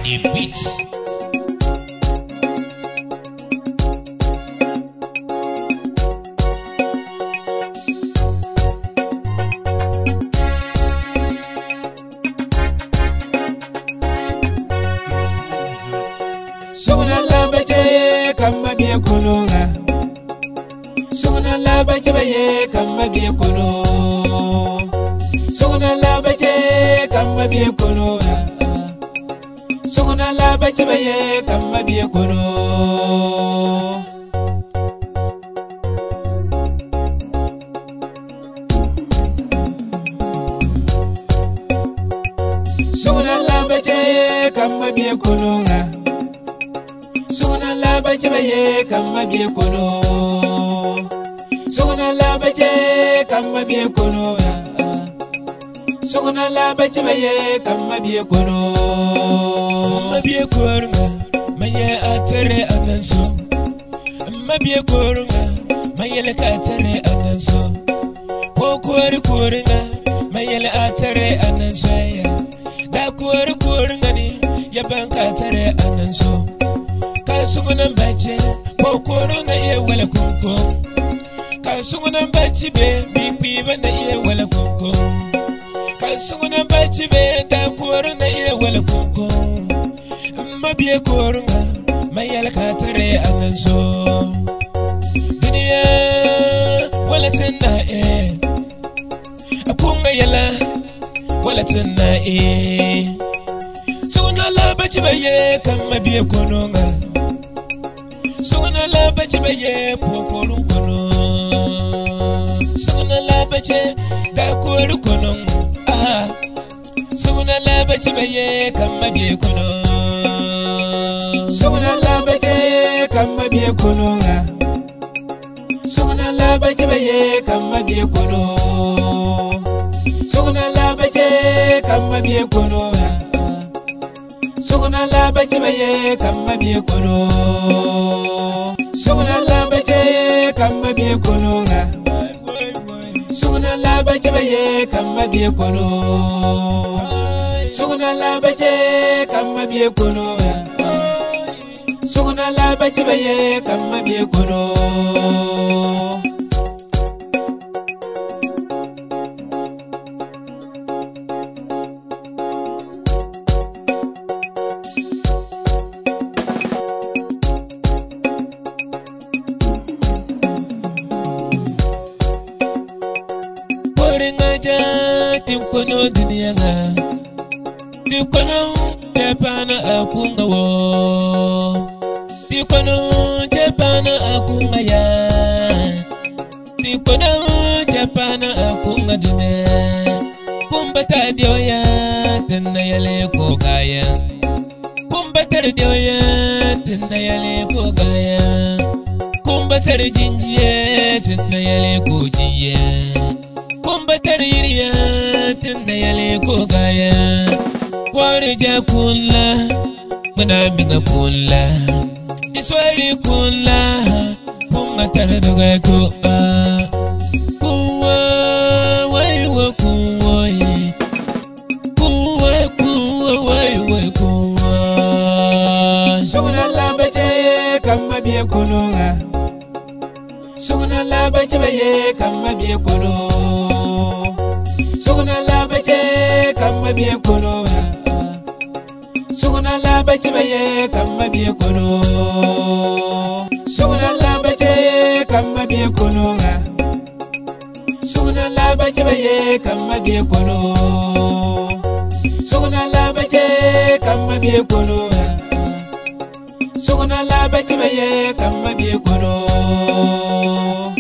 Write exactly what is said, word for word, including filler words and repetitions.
the beat. Suna labaje kama biye kununga, suna labaje baye kama biye kunu, suna labaje kama biye kununga, suna labaje baye kama biye kunu. Suna labaje kama biye kununga, suna labaje baye kama biye kunu, suna labaje kama biye kunu, suna labaje baye kama biye kunu. Mabiye korunga maye atere ananso, mabiye korunga maye le katere ananso, ko kori korunga maye le atere ananso ya, da kori korunga ni ya banka atere ananso. Kasunguna bache ko korunga ye wala kunko, kasunguna bache be bikwi bana ye wala kunko, kasunguna bache be da korunga ye wala kunko. Mabiye korunga mayala katere ananso, dunia wala tena e, akunga yala wala tena e. Suna labache baye kama biye kononga, suna labache baye pokolun kono, suna labache da koru konon. Ah, suna labache baye kama biye kono. Suna labaje kama biye kununga, suna labaje baye kama biye kunu, suna labaje kama biye kununga, suna labaje baye kama biye kunu, suna labaje kama biye kununga, suna labaje baye kama biye kunu, suna labaje kama biye kununga, suna labaje baye kama biye kunu. Koringa ja timkono dunia nga, timkono japana akunga wo, timkono japana akunga ya, timkono japana akunga dunia. Kumbata dioya tena yale kogaya, kumbata dioya tena yale kogaya, kumbata jinjiye tena yale kojiye, kumbatar yiriya tunda yale ko gaya, wari ja kulla muna minga kulla, iswari kulla kunga tare daga to ba, kuwa wai wa kuwa yi, kuwa kuwa wai wa kuwa. Suna labaje kama biye kununga, suna labaje baye kama biye kunu, suna labaje kama biye kunu, suna labaje baye kama biye kunu, suna labaje kama biye kunu, suna labaje baye kama biye kunu, suna labaje kama biye kunu, suna labaje baye kama biye kunu.